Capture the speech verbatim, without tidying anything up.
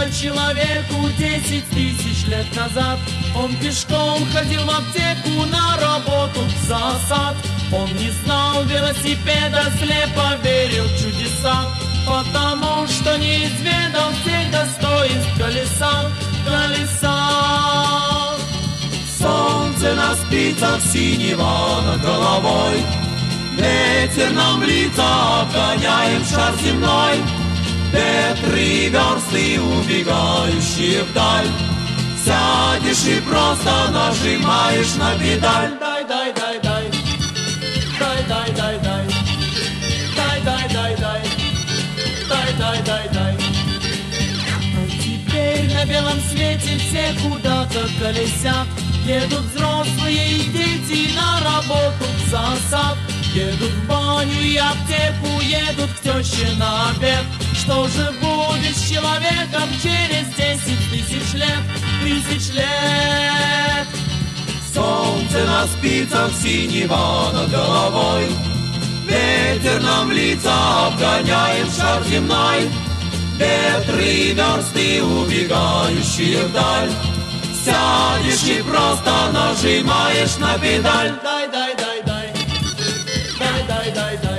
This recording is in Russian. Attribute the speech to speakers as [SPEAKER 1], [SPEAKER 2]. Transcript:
[SPEAKER 1] человеку десять тысяч лет назад. Он пешком ходил в аптеку, на работу, в зоосад. Он не знал велосипеда, слепо верил в чудеса, потому что не изведал всех достоинств колеса, колеса. Солнце на спицах синего над головой, ветер нам в лица, обгоняем шар земной. Ветры версты, убегающие вдаль, сядешь и просто нажимаешь на педаль. Дай, дай, дай, дай, дай, дай, дай, дай, дай, дай, дай, дай, дай, дай, дай, дай. А теперь на белом свете все куда-то колесят. Едут взрослые и дети на работу, в зоосад. Едут в баню и аптеку, едут к теще на обед. Что же будет с человеком через десять тысяч лет, тысяч лет? Солнце на спицах синего над головой, ветер нам в лица, обгоняем шар земной. Ветры версты, убегающие вдаль, сядешь и просто нажимаешь на педаль. Дай, дай, дай, дай, дай, дай, дай, дай.